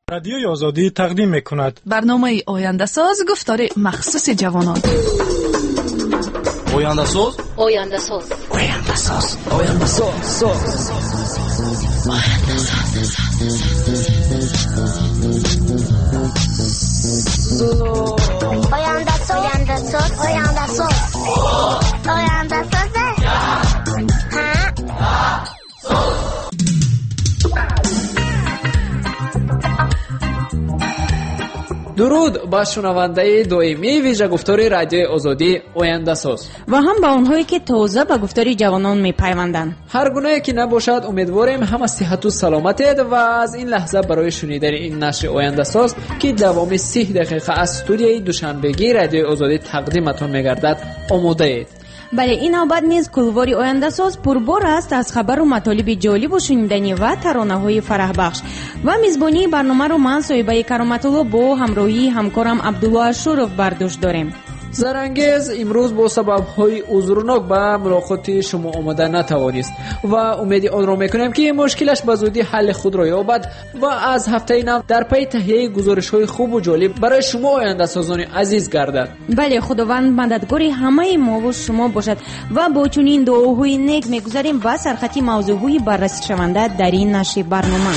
رادیوی آزادی تقدیم می‌کند برنامه آینده‌ساز گفتار مخصوص جوانان. آینده‌ساز آینده‌ساز آینده‌ساز آینده‌ساز درود با شنونده دائمی ویژه گفتار رادیوی آزادی آینده‌ساز و هم با اونهایی که تازه به گفتار جوانان میپیوندند. هر گونه که نباشد امیدواریم همه صحت و سلامتید و از این لحظه برای شنیدن این نشر آینده‌ساز که دوامی 30 دقیقه از استودیوی دوشنبگی رادیوی آزادی تقدیمتان میگردد آماده اید. بله، این نوبت نیز کلواری آینده‌ساز پربار است از خبر و مطالب جالب و شنیدنی و ترانه‌های فرح بخش. و میزبانی برنامه رو من صاحبه کرامت الله با همراهی همکارم عبدالله اشرف برداشت داریم. زرانگیز امروز با سبب‌های عذرناک به ملاقات شما آمده نتوانست و امید آن را میکنیم که مشکلش به زودی حل خود را یابد و از هفته نو در پی تهیه گزارش‌های خوب و جالب برای شما آینده سازان عزیز گردد. بله، خداوند مددگاری همه ما و شما باشد و با چنین دعاهای نیک میگذاریم به سرخطی موضوعهای بررسی شونده در این نشر برنامه.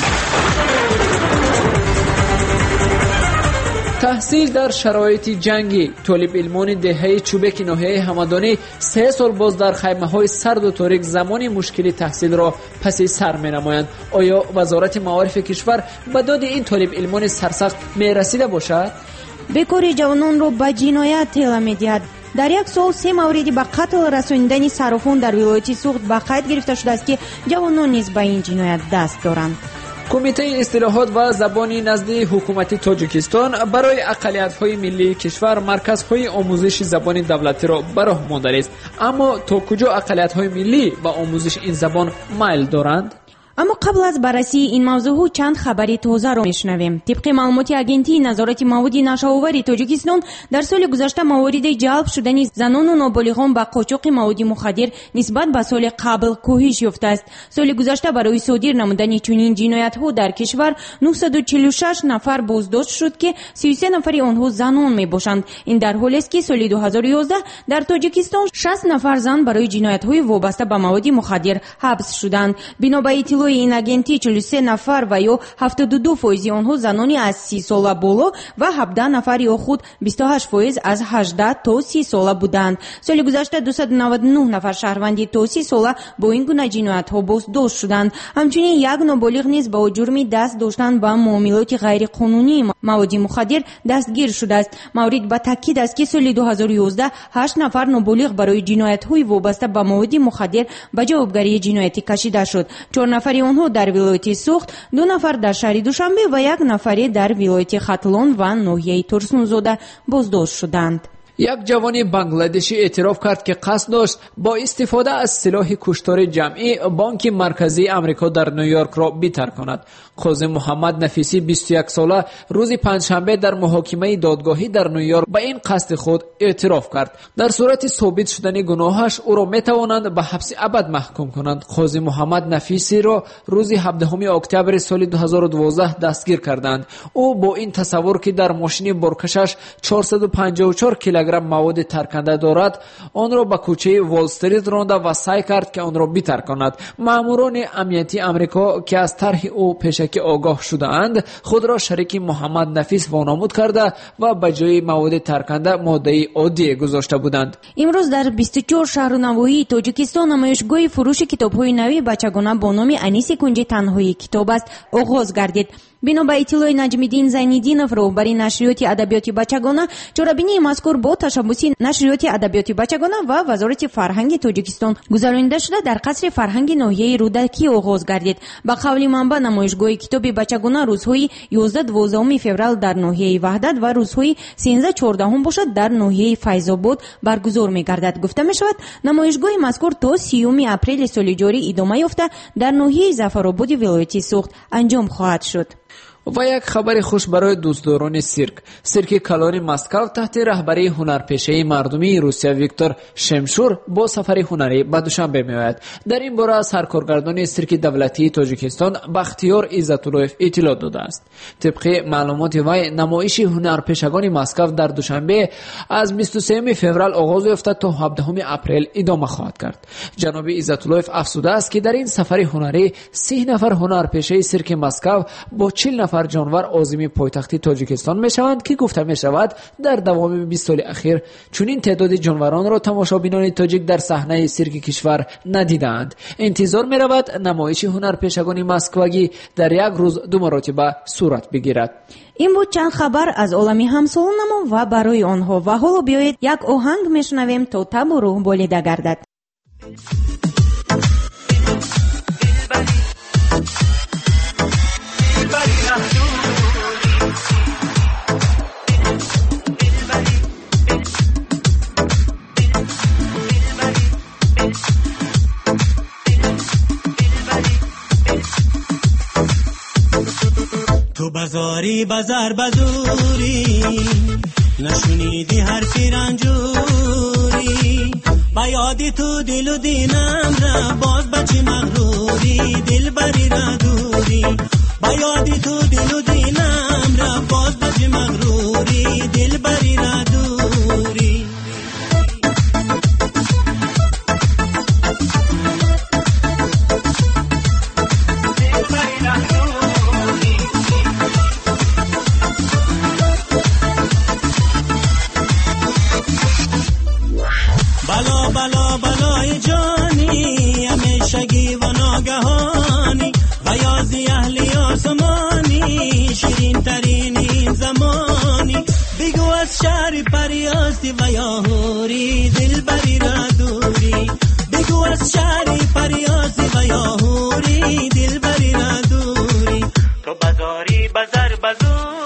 تحصیل در شرایط جنگی. طالب علمان دهه چوبک ناحیه همدانی 3 سال باز در خیمه‌های سرد و تاریک زمان مشکلی تحصیل را پس سر می‌نمایند. آیا وزارت معارف کشور به داد این طالب علمان سرسخت می‌رسیده باشد؟ بکاری جوانان را به جنایت تلا می‌دهد. در یک سال 3 موردی به قتل رسانیدن صرافان در ولایت سوخت به قید گرفته شده است که جوانان نیز به این جنایت دست دارند. کمیته اصلاحات و زبانی نزد حکومت تاجیکستان برای اقلیت‌های ملی کشور مرکزهای آموزش زبان دولتی را به راه مانده است. اما تا کجا اقلیت‌های ملی به آموزش این زبان میل دارند؟ اما قبل از بررسی این موضوع چند خبری تازه را میشنویم. طبق معلومات آگنتی نظارت مواد نشه‌آور تاجیکستان در سال گذشته موارد جلب شدن زنان و نابالغان به قاچاق مواد مخدر نسبت به سال قبل کاهش یافته است. سال گذشته برای صادر نمودن چنین جنایت‌ها در کشور 946 نفر بازداشت شد که 33 نفر آنها زنان میباشند. این در حالی است که سال 2011 در تاجیکستان 60 نفر زن برای جنایت‌های وابسته به مواد مخدر حبس شدند. بنابر این آگنتی 43 نفر و یا 72% آنها زنانی از 30 ساله بالا و 17 نفر یا خود 28% از 18 تا 30 ساله بودند. سال گذشته 299 نفر شهروندی تا 30 ساله با این گونه جنایت‌ها بازداشت شدند. همچنین یک نابالغ نیز با جرم دست داشتن به معاملات غیر قانونی مواد مخدر دستگیر شده است. مورد به تاکید است که سال 2011 8 نفر نابالغ برای جنایت‌های وابسته به مواد مخدر به جوابگری جنایتی کشیده شد. 4 نفر آنها در ولایت سوخت، 2 نفر در شهر دوشنبه و 1 نفر در ولایت ختلان و ناحیه ترسنوزاده بازداشت شدند. یک جوان بنگلادشی اعتراف کرد که قصد داشت با استفاده از سلاح کشتار جمعی بانک مرکزی آمریکا در نیویورک را بترکاند. قاضی محمد نفیسی 21 ساله روز پنجشنبه در محاکمه دادگاهی در نیویورک به این قصد خود اعتراف کرد. در صورت ثابت شدن گناهش او را میتوانند به حبس ابد محکوم کنند. قاضی محمد نفیسی را روز 17 اکتبر سال 2012 دستگیر کردند. او با این تصور که در ماشین بارکشش 454 کیلوگرم مواد ترکنده دارد، آن را به کوچه وال استریت رانده و سعی کرد که آن را بترکاند. ماموران امنیتی آمریکا که از طرح او پیشکی آگاه شده‌اند، خود را شریک محمد نفیس وانمود کرده و به جای مواد ترکنده ماده عادی گذاشته بودند. امروز در 24 شهر و نواحی تاجیکستان نمایشگاه فروش کتاب‌های نوی بچگانه با نام انیس کنج تنهایی کتاب است آغاز گردید. بنا به اطلاع نجمیدین زینیدینов راهبر نشریات ادبیات بچگانه، چارابینی مذکور با تشبث نشریات ادبیات بچگانه و وزارت فرهنگ تاجیکستان گذرانده شده در قصر فرهنگ ناحیه رودکی آغاز گردید. به قول منبع نمایشگاه کتاب بچگانه روزهای 11-12 فوریه در ناحیه وحدت و روزهای 13-14 باشد در ناحیه فیض‌آباد برگزار می‌گردد. گفته می‌شود نمایشگاه مذکور تا 30 اپریل سال جاری ادامه یافته در ناحیه ظفرآباد ولایت سوخت انجام خواهد شد. و یک خبر خوش برای دوستداران سیرک کالاری مسکو تحت رهبری هنرپیشه مردمی روسیه ویکتور شمشور با سفر هنری به دوشنبه میآید. در این باره سرکارگردان سیرک دولتی تاجیکستان بختیار عزت‌اللهیف اطلاع داده است. طبق معلومات وی نمایش هنرپیشگان مسکو در دوشنبه از 23 فوریه آغاز یافته تا 17 اپریل ادامه خواهد کرد. جناب عزت‌اللهیف افزوده است که در این سفر هنری 30 نفر هنرپیشه سیرک مسکو با 40 نفر جانور عازم پایتخت تاجیکستان میشوند که گفته می شود در دوام 20 سال اخیر چنین تعداد جانوران را تماشابینان تاجیک در صحنه سیرک کشور ندیدند. انتظار می رود نمایش هنرپیشگان مسکویی در یک روز 2 مرتبه صورت بگیرد. این بود چند خبر از عالمی همسالانمان و برای آنها و حالا بیایید یک آهنگ میشنویم تا تب و روح بالیده گردد. تو بازاری بازار بازوری نشونیدی حرفی رنجوری با یادی تو دل و دینم را باز بچی مغروری دل بری را دوری با یادی تو دل و دینم را باز بچی مغروری دل بری را دوری بلای جانی همیشگی و ناگهانی و یازی اهلی آسمانی شیرین ترین این زمانی بگو از شهر پریاستی و یاهوری دل بری را دوری بگو از شهر پریاستی و یاهوری دل بری را دوری تو بازاری بازار بازوری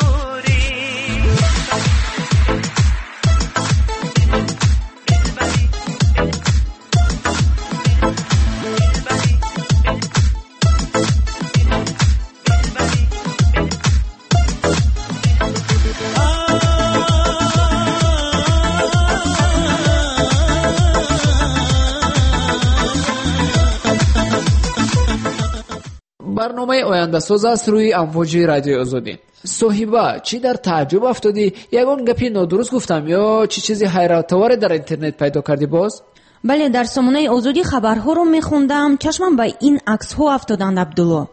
برنامه آینده ساز است روی امواج رادیو آزادی. صاحبه چی در تعجب افتادی؟ یگان گپی نادرست گفتم یا چی چیزی حیرت آور در اینترنت پیدا کردی باز؟ بله در سامانه آزادی خبرها رو میخوندم چشمم به این عکس ها افتادند عبدالله.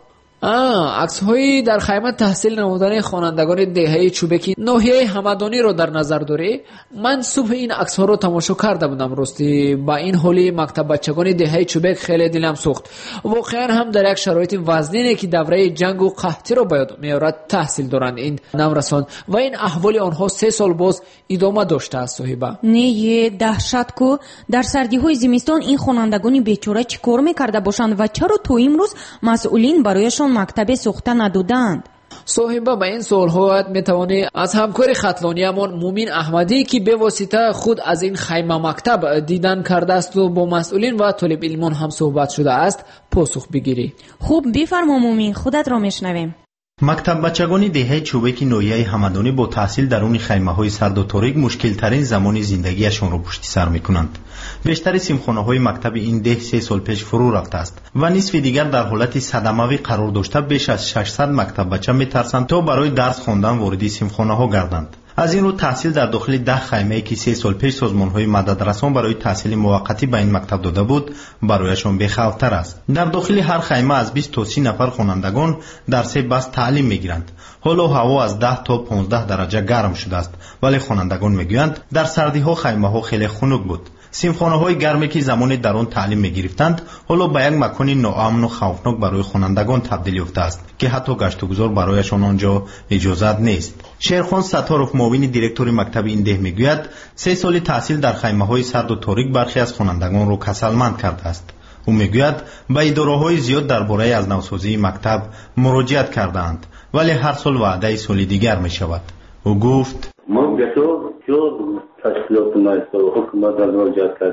عکس هایی در خیمه تحصیل نمودن خوانندگان دهه چوبکی ناحیه همدانی رو در نظر داری؟ من صبح این عکس ها رو تماشا کرده بودم راستی. با این حالی مکتب بچگان دهه چوبک خیلی دلم سوخت. واقعا هم در یک شرایط وزنینه که دوره جنگ و قحطی رو باید میارد تحصیل دارند این نمرسان و این احوال آنها 3 سال باز ادامه داشته است صاحبه. نه دهشت کو در سردی های زمستان این خوانندگان بیچاره چیکار میکرده باشند و چرا تو امروز مسئولین برایشان مکتب سوخته ندادند؟ صاحبه به این سوال‌ها میتوانی از همکار خطلانیمان مومین احمدی که به واسطه خود از این خیمه مکتب دیدن کرده است و با مسئولین و طالب علمان هم صحبت شده است پاسخ بگیری. خوب بفرما مومین خودت را میشنویم. مکتب بچگان دهه چوبکی ناحیه همدانی با تحصیل درون خیمه‌های سرد و تاریک مشکل‌ترین زمان زندگیشان را پشت سر می‌کنند. بیشتر سیمخانه‌های مکتب این ده 3 سال پیش فرو رفته است و نصف دیگر در حالت صدموی قرار داشته. بیش از 600 مکتب بچه می‌ترسند تا برای درس خواندن وارد سیمخانه‌ها گردند. از این رو تحصیل در داخل 10 خیمه‌ای که 3 سال پیش سازمان‌های مددرسان برای تحصیل موقتی به این مکتب داده بود برایشان بی‌خوف‌تر است. در داخل هر خیمه از 20 تا 30 نفر خوانندگان در 3 بست تعلیم می‌گیرند. حالا هوا از 10 تا 15 درجه گرم شده است ولی خوانندگان می‌گویند در سردی‌ها خیمه‌ها خیلی خنک بود. سیمخانه‌های گرمی که زمان در آن تعلیم می‌گرفتند حالا به یک مکان ناامن و خوفناک برای خوانندگان تبدیل یافته است که حتی گشت و گذار برایشان آنجا اجازه نیست. شیرخان ستارов معاون دیرکتور مکتب این ده میگوید 3 سال تحصیل در خیمه‌های سرد و تاریک برخی از خوانندگان را کسلمند کرده است. او میگوید به اداره‌های زیاد درباره از نوسازی مکتب مراجعت کردند ولی هر سال وعده سال دیگر می‌شود. او گفت ما تشکیلات مجلس و حکومت را مراجعه کردیم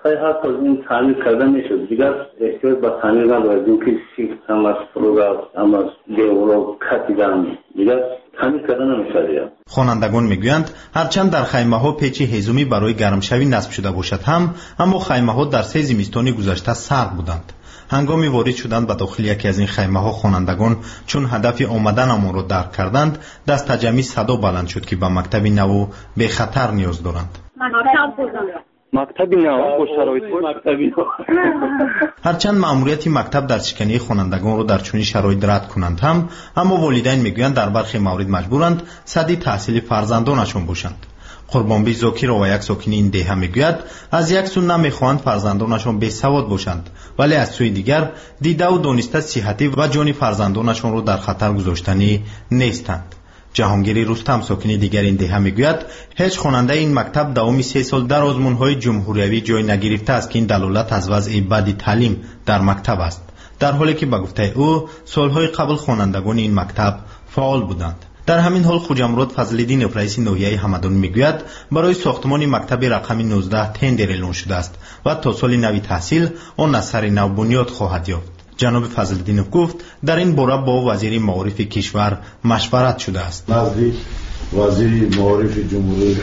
حتی از این تعمیر کرده میشد. دیگر احتیاج به تعمیر ندارد. که سیخ هم از پروگرام هم از دیولو کتیدن دیگر تعمیر کرده نمیشد. خوانندگان میگویند هرچند در خیمه ها پیچ هیزمی برای گرمشوی نصب شده باشد اما خیمه ها در 3 زمستان گذشته سرد بودند. هنگامی وارد شدند به داخل یکی از این خیمه ها خوانندگان چون هدف آمدن آنها را درک کردند دست تجمی صدا بلند شد که به مکتب نو به خطر نیاز دارند. مکتبی نو با شرایط مکتبی. هرچند مأموریت مکتب در شکنی خوانندگان را در چنین شرایط رد کنند اما والدین میگویند در برخی موارد مجبورند سدی تحصیل فرزندانشان باشند. قربانبی زاکر و یک ساکن این دیه میگوید از یک سو نمیخواهند فرزندانشان بیسواد باشند ولی از سوی دیگر دیده و دانسته صحتی و جان فرزندانشان را در خطر گذاشتنی نیستند. جهانگیر رستم ساکن دیگر این دیه میگوید هیچ خواننده این مکتب دوام 3 سال در آزمون‌های جمهوریوی جای نگرفته است که این دلالت از وضع بد تعلیم در مکتب است، در حالی که به گفته او سالهای قبل خوانندگان این مکتب فعال بودند. در همین حال خوجامراد فضل‌الدین رئیس ناحیه همدان میگوید برای ساختمان مکتب رقم 19 تندر اعلان شده است و تا سال نوی تحصیل آن از سر نو بنیاد خواهد یافت. جناب فضل‌الدین گفت در این باره با وزیر معارف کشور مشورت شده است. نزدیک وزیر معارف جمهوری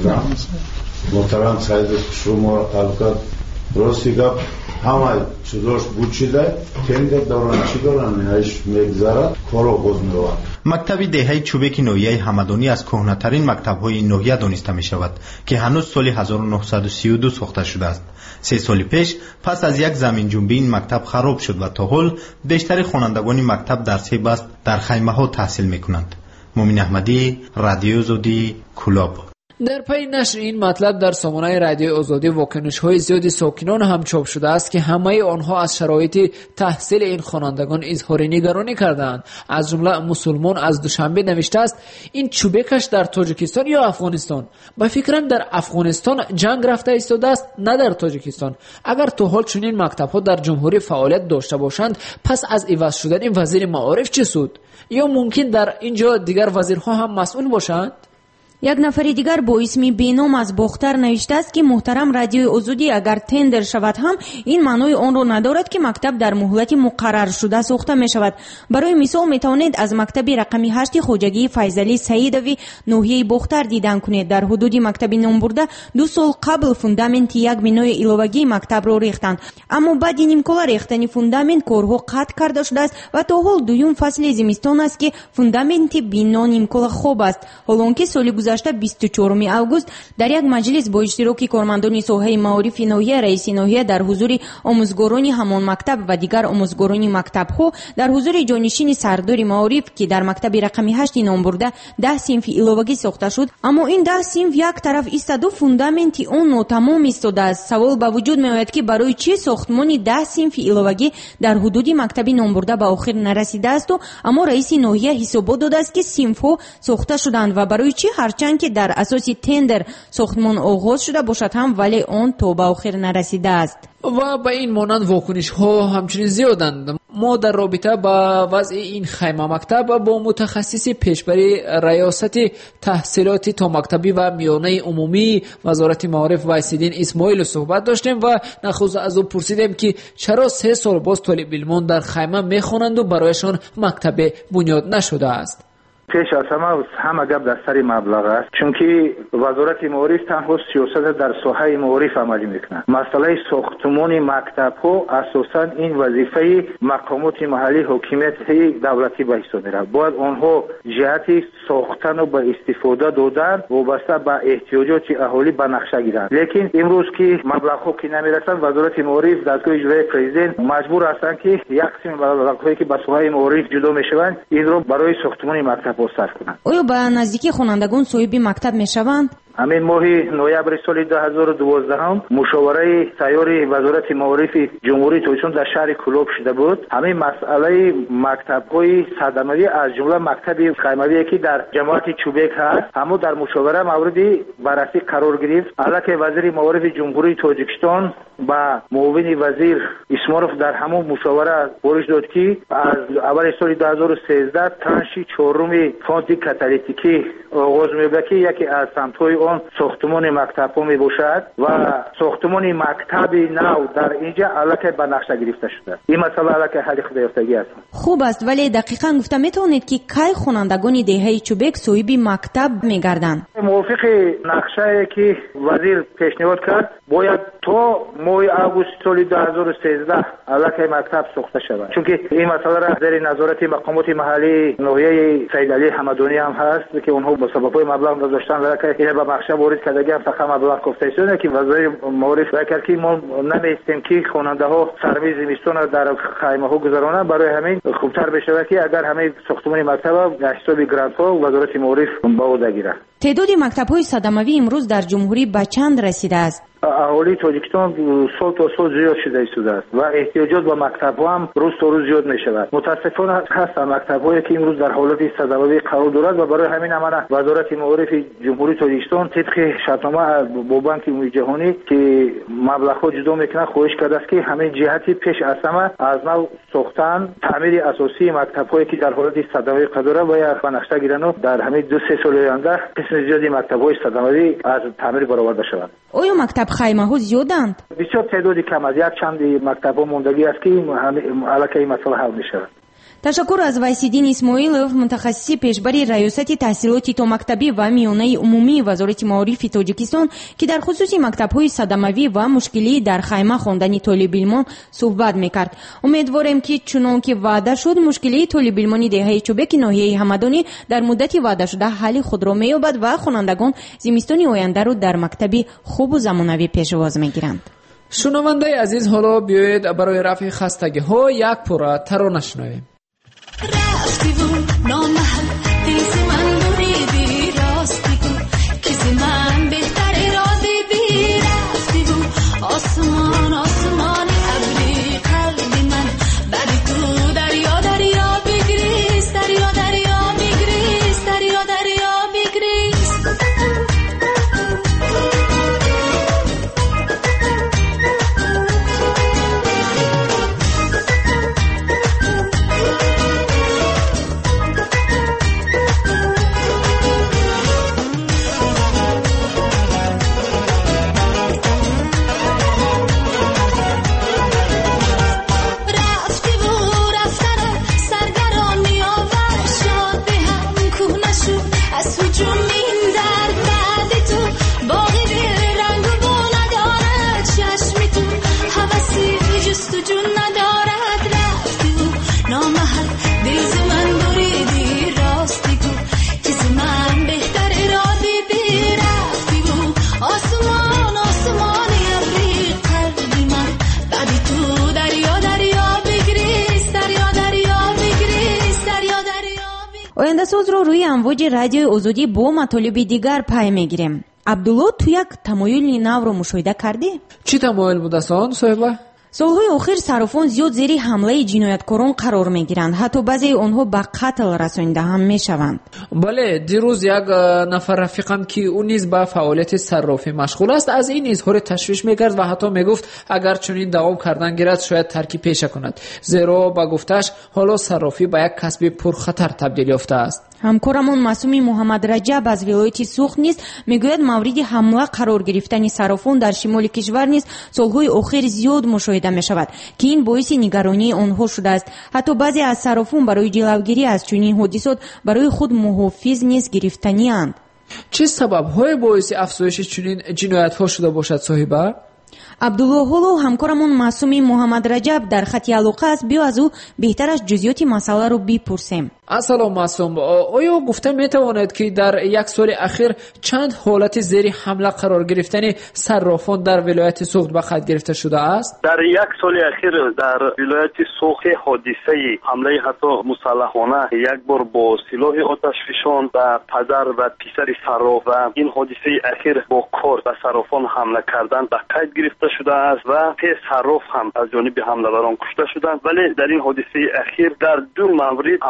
محترم سید شما الکات راستی گپ همه چیزاش بود شده تندر دارن چی دارن نهایش میگذره کارو باز میروند. مکتب دهه چوبک ناحیه همدانی از کهنه‌ترین مکتب‌های این ناحیه دانسته می‌شود که هنوز سال 1932 ساخته شده است. 3 سال پیش پس از یک زمین جنبی این مکتب خراب شد و تا حال بیشتر خوانندگان مکتب در 3 بست در خیمه‌ها تحصیل می‌کنند. مومن احمدی، رادیو آزادی، کلاب. در پی نشر این مطلب در سامانه رادیو آزادی واکنش‌های زیادی ساکنان هم چاپ شده است که همه آنها از شرایط تحصیل این خوانندگان اظهار نگرانی کردند. از جمله مسلمان از دوشنبه نوشته است این چوبکش در تاجیکستان یا افغانستان؟ با فکرم در افغانستان جنگ رفته ایستاده است، نه در تاجیکستان. اگر تا حال چنین مکتب‌ها در جمهوری فعالیت داشته باشند پس از عوض شدن این وزیر معارف چه سود؟ یا ممکن در اینجا دیگر وزیرها هم مسئول باشند؟ یک نفر دیگر با اسم بینام از باختر نوشته است که محترم رادیو آزادی اگر تندر شود هم این معنای آن را ندارد که مکتب در مهلت مقرر شده ساخته می شود. برای مثال می توانید از مکتب رقم 8 خوجگی فیضعلی سعیدوی ناحیه باختر دیدن کنید. در حدود مکتب نامبرده 2 سال قبل فوندامنت یک بنای الوگی مکتب را ریختند، اما بعد این امکان ریختن فوندامنت کارها قطع کرده شده است و تا حال دوم فصل زمستان است که فوندامنت بنا امکان خوب است. حالانکه سال 24 اوگوست در یک مجلس با اشتراک کارمندان ساحه معارف ناحیه رئیس ناحیه در حضور آموزگاران همان مکتب و دیگر آموزگاران مکتب‌ها در حضور جانشین سردار معارف که در مکتب رقم 8 نام برده 10 صنف الوگی ساخته شد، اما این 10 صنف یک طرف ایستاده و فوندامنت آن ناتمام ایستاده است. سوال به وجود میآید که برای چه ساختمان 10 صنف الوگی در حدود مکتب نام برده به آخر نرسیده است و اما رئیس ناحیه حساب داده است که صنف‌ها ساخته شدند و برای چه هرچند که در اساس تندر ساختمان آغاز شده باشد هم ولی آن تا به آخر نرسیده است. و به این مانند واکنش ها همچنین زیادند. ما در رابطه با وضع این خیمه مکتب با متخصص پیشبری ریاست تحصیلات تا مکتبی و میانه عمومی وزارت معارف وایسیدین اسماعیل صحبت داشتیم و نخست از او پرسیدیم که چرا 3 سال باز طالب علمان در خیمه میخوانند و برایشان مکتب بنیاد نشده است. پیش از همه گپ در سر مبلغ است، چون که وزارت معارف تنها سیاست در ساحه معارف عملی میکنه. مسئله ساختمان مکتب ها اساسا این وظیفه مقامات محلی حاکمیت دولتی به حساب میره. باید آنها جهت ساختن و به استفاده دادن وابسته به احتیاجات اهالی به نقشه گیرند. لیکن امروز که مبلغ ها که نمیرسند وزارت معارف دستگاه اجرایی پرزیدنت مجبور هستند که یک قسم مبلغ هایی که به ساحه معارف جدا میشوند این را برای ساختمان مکتب آیا به نزدیکی خوانندگان صاحب مکتب میشوند؟ همین ماه نوامبر سال 2012 مشاوره سیار وزارت معارف جمهوری تاجیکستان در شهر کلوب شده بود. همین مسئله مکتب‌های صدموی از جمله مکتب خیموی که در جماعت چوبک هست اما در مشاوره مورد بررسی قرار گرفت. البته وزیر معارف جمهوری تاجیکستان با معاون وزیر اسماروف در همون مشاوره گزارش داد که از اول سال 2013 ترانش 4 فوند کاتالیتیکی آغاز می‌شود که یکی از سمت‌های اون ساختمان مکتب ها می باشد و ساختمان مکتب نو در اینجا علاقه به نقشه گرفته شده. این مسئله علاقه حل خود یافتگی است. خوب است، ولی دقیقاً گفته میتونید که کی خوانندگان دهه چوبک صاحب مکتب میگردند؟ موافق نقشه که وزیر پیشنهاد کرد باید تا ماه آگوست سال 2013 علاقه مکتب ساخته شود، چون که این مسئله را زیر نظارت مقامات محلی ناحیه سید علی حمدانی هم هست که اونها با سبب‌های مبلغ گذاشتن که این به بخش وارد کردگی هم فقط مبلغ گفته شده که وزیر معرف کرد که ما نمی‌استیم که خواننده ها سرمی زمستون در خیمه ها گذرانند. برای همین خوبتر بشه که اگر همه ساختمان مکتب به حساب گرانت ها وزارت معرف با او بگیره. تعداد مکتب‌های صدموی امروز در جمهوری به چند رسیده است؟ اهالی تاجیکستان سال تا سال زیاد شده است و احتیاجات به مکتب‌ها هم روز تا روز زیاد می‌شود. متاسفانه هست مکتب‌هایی که امروز در حالت صدموی قرار دارد و برای همین امانه وزارت معارف جمهوری تاجیکستان طبق شرطنامه با بانک عمومی جهانی که مبلغ‌ها جدا می‌کنه خواهش کرده است که همین جهتی پیش از همه از نو ساختن تعمیر اساسی مکتب‌هایی که در حالت صدموی قرار دارند و به نقشه گیرن در همین 2-3 سال آینده قسم زیادی مکتب‌های صدموی از تعمیر برآورده شود. آیا مکتب خیمه ها زیادند؟ بسیار تعدادی کم از یک چند مکتب ها موندگی است که علاقه این مسئله حل می شود. تشکر از وایسیدین اسماعیلوف، متخصص پیشبری ریاست تحصیلات تا مکتبی و میانه عمومی وزارت معارف تاجیکستان که در خصوص مکتب‌های صدموی و مشکلی در خیمه خواندن طالب علمان صحبت می‌کرد. امیدواریم که چنان که وعده شد مشکلی طالب علمان دهه چوبک ناحیه حمدانی در مدت وعده شده حل خود را می‌یابد و خوانندگان زمستان آینده را در مکتبی خوب و زمانوی پیشواز می‌گیرند. شنونده عزیز، حالا بیایید برای رفع خستگی‌ها یک پاره ترانه شنویم. رفتی بود نامحل دیزی من بریدی راستی بود کسی من بهتر اراده بی رفتی بود آسمان آسمان ابری قلبی من بری تو دریا دریا بگریز دریا دریا بگریز دریا دریا بگریز آینده ساز رو روی امواج رادیو آزادی با مطالب دیگر پی میگیریم. عبدالله، تو یک تمایل نو رو مشاهده کردی؟ چی تمایل بود آن صاحبه؟ سالهای آخر صرافان زیاد زیر حمله جنایتکاران قرار میگیرند، حتی بعضی آنها به قتل رسانیده هم میشوند. بله، دیروز یک نفر رفیقم که اون نیز به فعالیت صرافی مشغول است از این اظهار تشویش میکرد و حتی میگفت اگر چنین دوام کردن گیرد شاید ترکی پیشه کند، زیرا با گفتش حالا صرافی به یک کسب پرخطر تبدیل یافته است. همکارمون معصومی محمد رجب از ولایت سوخت نیز میگوید مورد حمله قرار گرفتن صرافان در شمال کشور نیز سالهای اخیر زیاد مشاهده می شود که این باعث نگرانی آنها شده است. حتی بعضی از صرافان برای جلوگیری از چنین حادثات برای خود محافظ نیز گرفتنی اند. چه سبب‌های باعث افزایش چنین جنایت‌ها شده باشد صاحبه؟ عبدالله هولو همکارمون معصومی محمد رجب در خط علاقه است. بیا از او بهتر از جزئیات مسئله رو بپرسیم. سلام معصوم، آیا گفته میتواند که در یک سال اخیر چند حالت زیر حمله قرار گرفتن صرافان در ولایت سوخت به خط گرفته شده است؟ در یک سال اخیر در ولایت سوخت حادثه حمله حتی مسلحانه یک بار با سلاح آتش فشان به پدر و پسر صراف و این حادثه اخیر با کار به صرافان حمله کردن به قید گرفته شده است و 3 صراف هم از جانب حمله‌وران کشته شدند. ولی در این حادثه اخیر در 2 مورد حمله کننده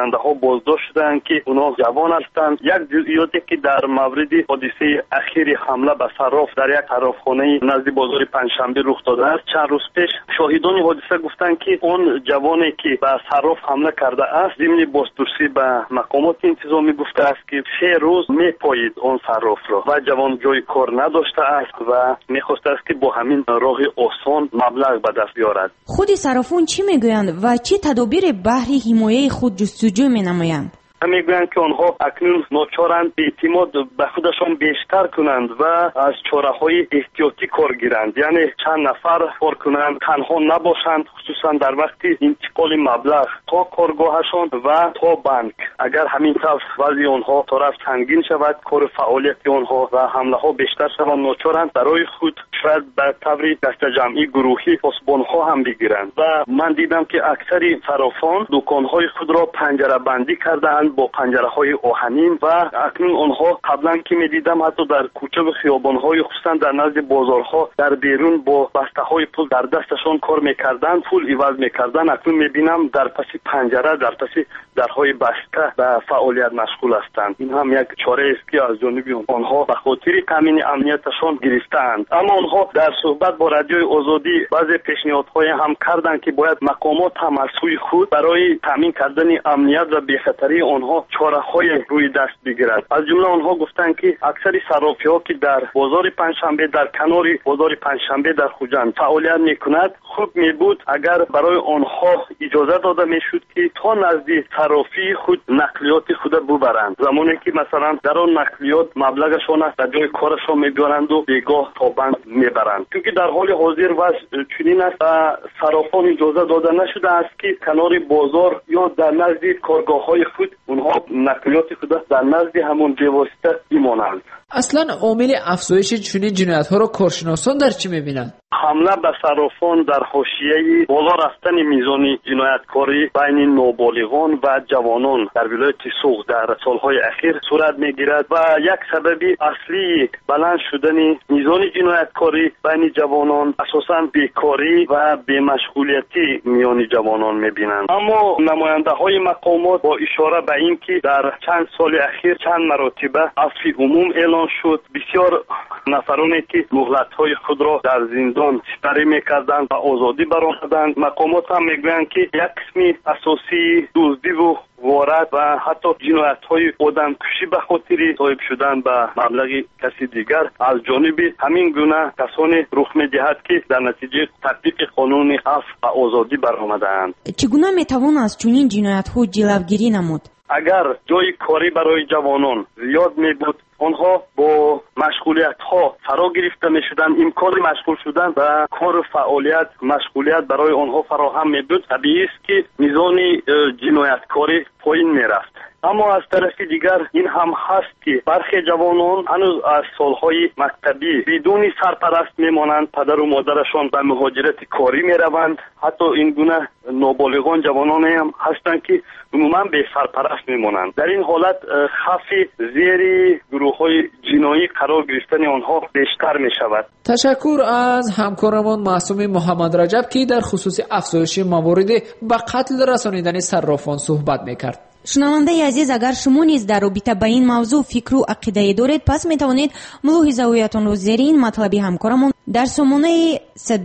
نماینده‌ها بازداشت شدند که اونا جوان هستند. یک جزئیاتی که در مورد حادثه اخیر حمله به صراف در یک صرافخانه نزد بازار پنجشنبه رخ داده است، چند روز پیش شاهدان حادثه گفتند که اون جوانی که به صراف حمله کرده است ضمن بازپرسی به مقامات انتظامی گفته است که 3 روز میپایید اون صراف را و جوان جای کار نداشته است و میخواسته است که با همین راه آسان مبلغ به دست بیارد. خود صرافون چی میگویند و چه تدابیر بهر حمایت خود جستجو مینمایند؟ میگویند که آنها اکنون ناچارند اعتماد به خودشان بیشتر کنند و از چاره‌های احتیاطی کار گیرند، یعنی چند نفر کار کنند، تنها نباشند، خصوصا در وقت انتقال مبلغ تا کارگاهشان و تا بانک. اگر همین طرف وضع آنها طرف سنگین شود، کار فعالیت آنها و حمله ها بیشتر شوند، ناچارند برای خود شاید به طور دست جمعی گروهی پاسبان‌ها هم بگیرند. و من دیدم که اکثر صرافان دکان‌های خود را پنجره بندی کردند با پنجره‌های آهنین و اکنون آنها قبلا که می‌دیدم حتی در کوچه و خیابان‌های خصوصا در نزد بازارها در بیرون با بسته‌های پول در دستشان کار می‌کردند، پول عوض می‌کردند. اکنون می‌بینم در پس پنجره، در پس درهای بسته به فعالیت مشغول هستند. این هم یک چاره است که از جانب آنها به خاطر تامین امنیتشان گرفته‌اند. اما آنها در صحبت با رادیوی آزادی بعضی پیشنهادهای هم کردند که باید مقامات هم از سوی خود برای تامین کردن امنیت و بی‌خطری آنها چاره‌های روی دست بگیرد. از جمله آنها گفتند که اکثر صرافی‌ها که در بازار پنجشنبه، در کنار بازار پنجشنبه در خوجند فعالیت می‌کند، خوب می‌بود اگر برای آنها اجازه داده می‌شد که تا نزد صرافی خود نقلیات خود ببرند. زمانی که مثلا در آن نقلیات مبلغشان است در جای کارشان می‌برند و بیگاه تا بند می‌برند. چون در حال حاضر وضع چنین است، صرافان اجازه داده نشده است که کنار بازار یا در نزد کارگاه‌های خود اونها نقلیات خود در نزد همون بواسطه بمانند. اصلا عامل افزایش چنین جنایت‌ها را کارشناسان در چی می‌بینند؟ حمله به صرافان در حاشیه بالا رفتن میزان جنایتکاری بین نابالغان و جوانان در ولایت سوغ در سالهای اخیر صورت میگیرد و یک سبب اصلی بلند شدن میزان جنایتکاری بین جوانان اساساً بیکاری و بی‌مشغولیتی میان جوانان میبینند. اما نماینده های مقامات با اشاره به اینکه در چند سال اخیر چند مرتبه عفو عموم اعلان شد، بسیار نفرانی که مهلت‌های خود را در زندان سپری میکردند و آزادی برآمدند، مقامات هم میگویند که یک قسمی اساسی دزدی و وارد و حتی جنایت‌های آدمکشی به خاطر تایب شدن به مبلغ کسی دیگر از جانب همین گونه کسانی رخ می‌دهد که در نتیجه تطبیق قانون عفو و آزادی برآمدند. چگونه میتوان از چنین جنایت‌ها جلوگیری نمود؟ اگر جای کاری برای جوانان زیاد میبود، آنها با مشغولیت‌ها فرا گرفته می‌شدند، امکان مشغول شدن و کار فعالیت مشغولیت برای آنها فراهم می‌بود، طبیعی است که میزان جنایتکاری پایین می‌رفت. اما از طرف دیگر این هم هست که برخی جوانان هنوز از سالهای مکتبی بدون سرپرست میمانند، پدر و مادرشان به مهاجرت کاری میروند. حتی این گونه نابالغان جوانان هم هستند که عموما به سرپرست میمانند. در این حالت خف زیر گروه‌های جنایی قرار گرفتن آنها بیشتر میشود. تشکر از همکارمان معصوم محمد رجب که در خصوص افزایش موارد به قتل رسانیدن صرافان صحبت میکرد. شنونده عزیز، اگر شما نیز در رابطه با این موضوع فکر و عقیده دارید، پس می توانید ملاحظه‌هایتان را زیر این مطلب همکارمون در سامانه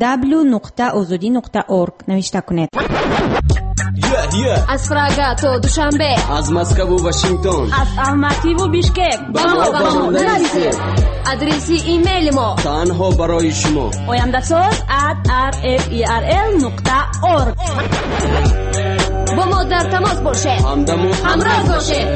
sw.azadi.org نوشته کنید. از پراگا تا دوشنبه، از مسکو و واشنگتن، از الماتی و بیشکک با ما نرسید. آدرس ایمیل ما تنها برای شما oyandasaz@rferl.org. با ما در تماس باشید، همراه باشید.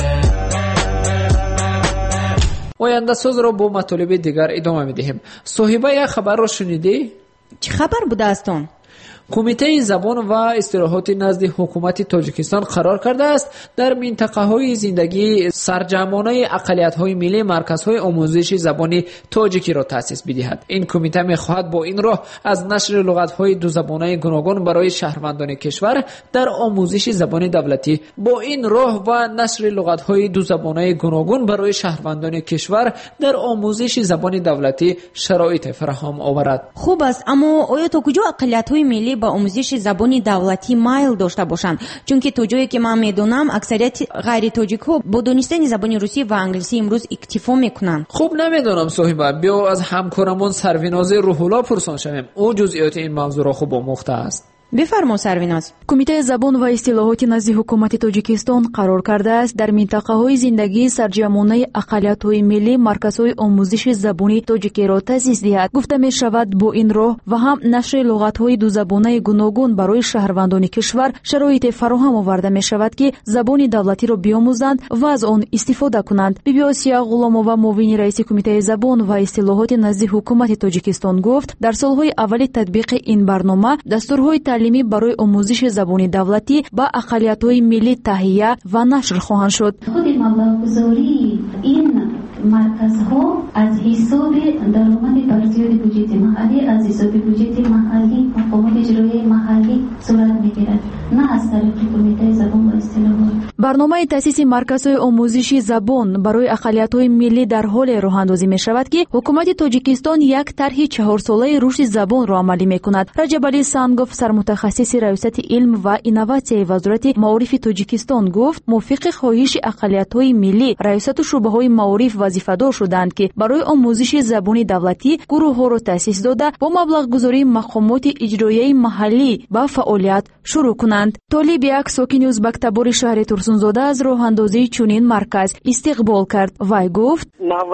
آینده ساز را با مطالب دیگر ادامه میدهیم. صاحبه یک خبر را شنیدی؟ چه خبر بوده استون؟ کمیته زبان و اصطلاحات نزد حکومت تاجیکستان قرار کرده است در منطقه‌های زندگی سرجمانه اقلیت‌های ملی مرکزهای آموزش زبان تاجیکی را تأسیس بدهد. این کمیته می‌خواهد با این راه از نشر لغت‌های دو زبانه گوناگون برای شهروندان کشور در آموزش زبان دولتی شرایط فراهم آورد. خوب است، اما آیا تا کجا اقلیت‌های ملی ملی با آموزش زبان دولتی مایل داشته باشند، چون که تا جایی که من میدونم اکثریت غیر تاجیک‌ها با دانستن زبان روسی و انگلیسی امروز اکتفا میکنن. خوب نمیدونم صاحبه، بیا از همکارمون سرویناز روح‌الله پرسان شویم. او جزئیات این موضوع را خوب آموخته است. بفرما سرویناز. کمیته زبان و اصطلاحات نزد حکومت تاجیکستان قرار کرده است در منطقه‌های زندگی سرجمانه اقلیت‌های ملی مرکزهای آموزش زبانی تاجیکی را تأسیس دهد. گفته می شود با این راه و هم نشر لغت‌های دو زبانه گوناگون برای شهروندان کشور شرایط فراهم آورده می شود که زبان دولتی را بیاموزند و از آن استفاده کنند. بیبی آسیا غلامова معاون رئیس کمیته زبان و اصطلاحات نزد حکومت تاجیکستان گفت در سال‌های اول تطبیق این برنامه دستورهای تعلیمی برای آموزش زبان دولتی با اقلیت‌های ملی تهیه و نشر خواهند شد. خود مبلغ‌گذاری این مرکزها از حساب درآمد بازیافت بودجه محلی، از حساب بودجه محلی حکومت اجرایی محلی صورت می‌گیرد، نه از طریق کمیته زبان و اصطلاحات. برنامه تأسیس مرکزهای آموزشی زبان برای اقلیت‌های ملی در حال راه‌اندازی می‌شود که حکومت تاجیکستان یک طرح 4 ساله رشد زبان را عملی می‌کند. رجب علی سنگوف سرمتخصص ریاست علم و اینوواسیون وزارت معارف تاجیکستان گفت موافق خواهش اقلیت‌های ملی ریاست شعبه‌های معارف وظیفه‌دار شدند که برای آموزش زبان دولتی گروه‌ها را تأسیس داده با مبلغ‌گذاری مقامات اجرایی محلی با فعالیت شروع کنند. طالب یک ساکن ازبک‌تبار شهر ترسونزاده از راه‌اندازی چنین مرکز استقبال کرد. وی گفت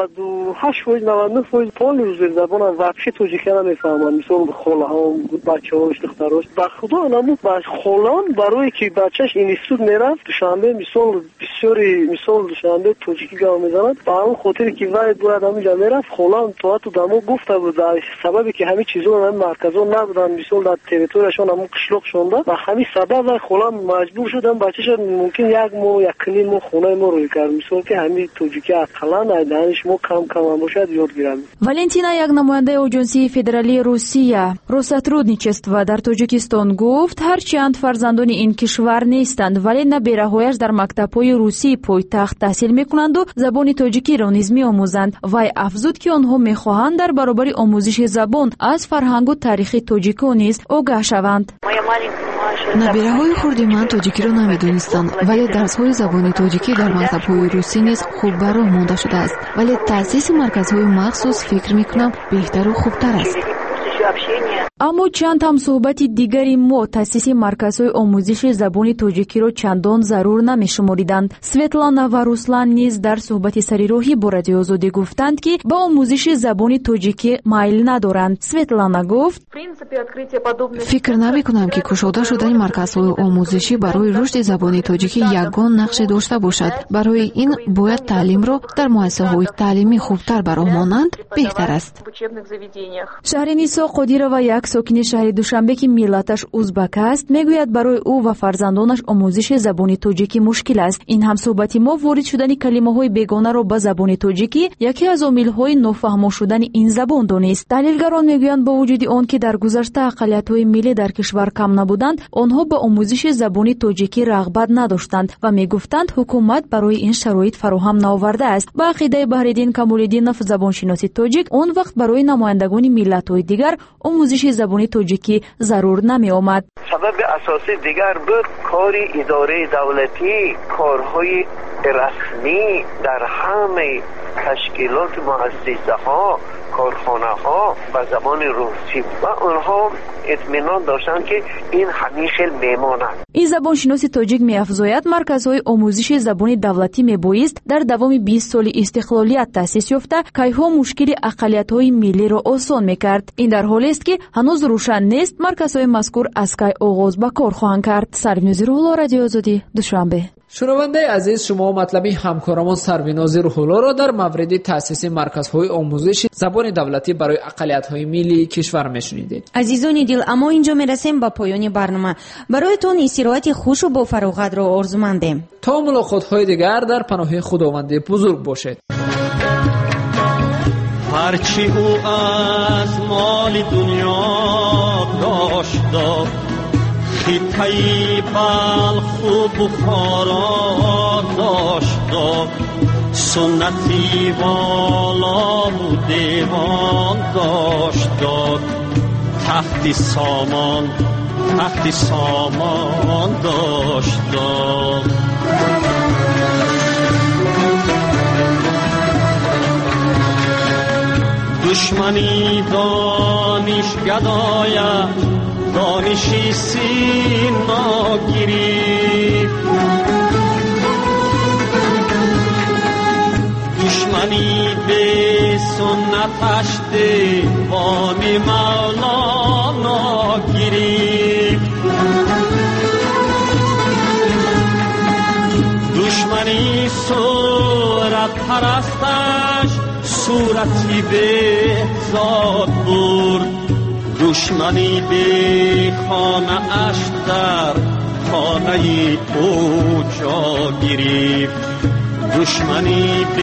98% 99% پول زبان واقعی تاجیکی نمی‌فهمند. مثلا خاله‌ها بچه‌هاش دختراش با خدا نمود با خالان برای که بچه‌ش اینستیتوت میرفت دوشنبه مثال بسیاری مثال دوشنبه تاجیکی گام می‌زنند با اون خاطر که وای باید همینجا میرفت خالان تو دمو گفته بود در سببی که همین چیزا در مرکزا نبودن مثال در تریتوریشون همون قشلاق شونده و همین سبب خالان مجبور شدن بچه‌ش ممکن یک ماه یک کنی ماه خونه ما روی کرد مثال که همین تاجیکی اقلا دانش ما کم باشد یاد گیرم. والنتینا یک نماینده آژانسی فدرالی روسیه روساترودنیچество در تاجیکستان گفت هرچند فرزندان این کشور نیستند ولی نابیراهایش در مکتب‌های روسی پایتخت تحصیل می‌کنند و زبان تاجیکی را نیز می‌آموزند. وی افزود که آنها می‌خواهند در برابر آموزش زبان از فرهنگ و تاریخ تاجیک‌ها نیز آگاه شوند. نابیراهای خرد من تاجیکی را نمی‌دانستند ولی درس‌های زبان تاجیکی در مکتب‌های روسی نیز خوب براه مانده شده است ولی تأسیس مرکزهای مخصوص فکر می‌کنم بهتر و خوبتر است. اما چند هم صحبت دیگری ما تأسیس مرکزهای آموزش زبان تاجیکی را چندان ضرور نمی‌شماریدند. سویتلانا و روسلان نیز در صحبت سریراهی با رادیو آزادی گفتند که با آموزش زبان تاجیکی مایل ندارند. سویتلانا گفت فکر نمی‌کنم که گشوده شدن مرکزهای آموزشی برای رشد زبان تاجیکی یگان نقش داشته باشد. برای این باید تعلیم را در مؤسسه‌های تعلیمی خوبتر براه مانند بهتر است. شهرنیسا قادیرова یک ساکن شهر دوشنبه که ملتش ازبک است میگوید برای او و فرزندانش آموزش زبان تاجیکی مشکل است. این هم صحبت ما وارد شدن کلمه‌های بیگانه را به زبان تاجیکی یکی از عامل‌های نافهم شدن این زبان دانست. تحلیلگران میگویند با وجود آن که در گذشته اقلیت‌های ملی در کشور کم نبودند آنها به آموزش زبان تاجیکی رغبت نداشتند و میگفتند حکومت برای این شرایط فراهم نآورده است. با عقیده بهرالدین کمال‌الدینов زبانشناس تاجیک آن وقت برای نمایندگان ملت‌های دیگر آموزش زبان تاجیکی ضرور نمی آمد. سبب اساسی دیگر بود کار اداره دولتی، کارهای رسمی در همه تشکیلات مؤسسه ها، کارخانه ها به زبان روسی و آنها اطمینان داشتند که این همیشه میماند. این زبانشناس تاجیک می‌افزاید مرکزهای آموزش زبان دولتی میبایست در دوام 20 سال استقلالیت تأسیس یافته کایها مشکل اقلیت‌های ملی را آسان می‌کرد. این در حالی است که هنوز روشن نیست مرکزهای مذکور از کی آغاز به کار خواهند کرد. سرویناز روح‌الله، رادیو آزادی، دوشنبه. شنونده عزیز، شما مطلبی همکارمان سرویناز روح‌الله را در مورد تأسیس مرکزهای آموزش زبان دولتی برای اقلیت‌های ملی کشور میشنیدید. عزیزان دل، اما اینجا میرسیم به پایان برنامه. برایتون استراحت خوش و با فراغت را آرزومندیم. تا ملاقات‌های دیگر در پناه خداوند بزرگ باشید. هرچی او از مال دنیا داشت خیطه‌ای بلخ و بخارا داشت سنتی بالا و دیوان داشت تخت سامان تخت سامان داشتم. دشمنی دانش گدایت دانشی سینا گریفت. دشمنی به سنتش دیوان مولانا گریفت. دشمنی صورت پرستش صورتی به ذات برد. دشمنی به خانه اش در خانه او جا گرفت. دشمنی